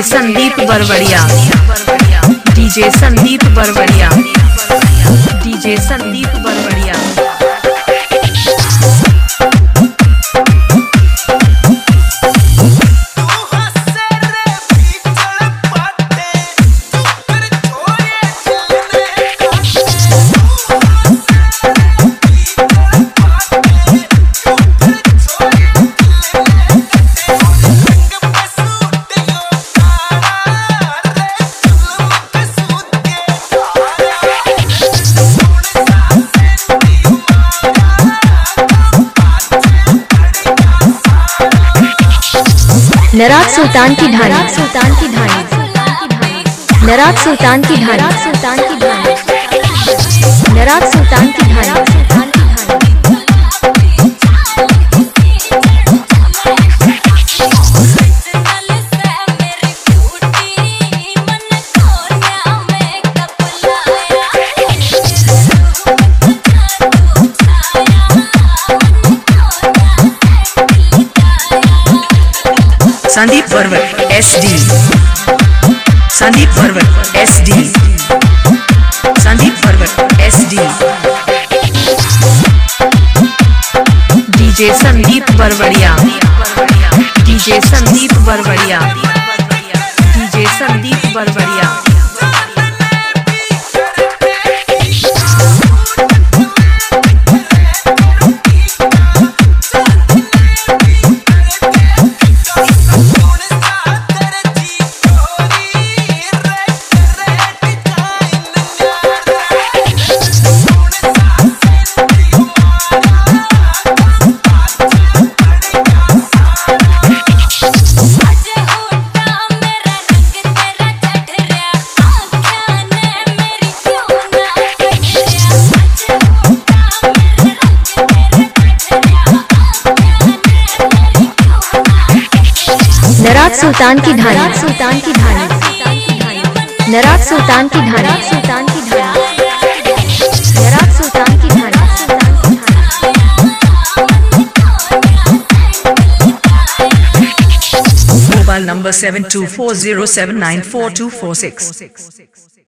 DJ Sandeep Barwadiya, DJ Sandeep Barwadiya, DJ Sandeep Barwadiya. नराज सुल्तान की ढाणी, सुल्तान की ढाणी, नराज सुल्तान की ढाणी, सुल्तान की ढाणी, नराज सुल्तान की ढाणी, सुल्तान की Sandeep Barwad SD, Sandeep Barwad SD, Sandeep Barwad SD, DJ Sandeep Barwadiya, DJ Sandeep Barwadiya, DJ Sandeep Barwadiya. नराज सुल्तान की ढाणी, सुल्तान की ढाणी, नराज सुल्तान की ढाणी, सुल्तान की ढाणी, नराज सुल्तान की ढाणी। Mobile number 7240794246।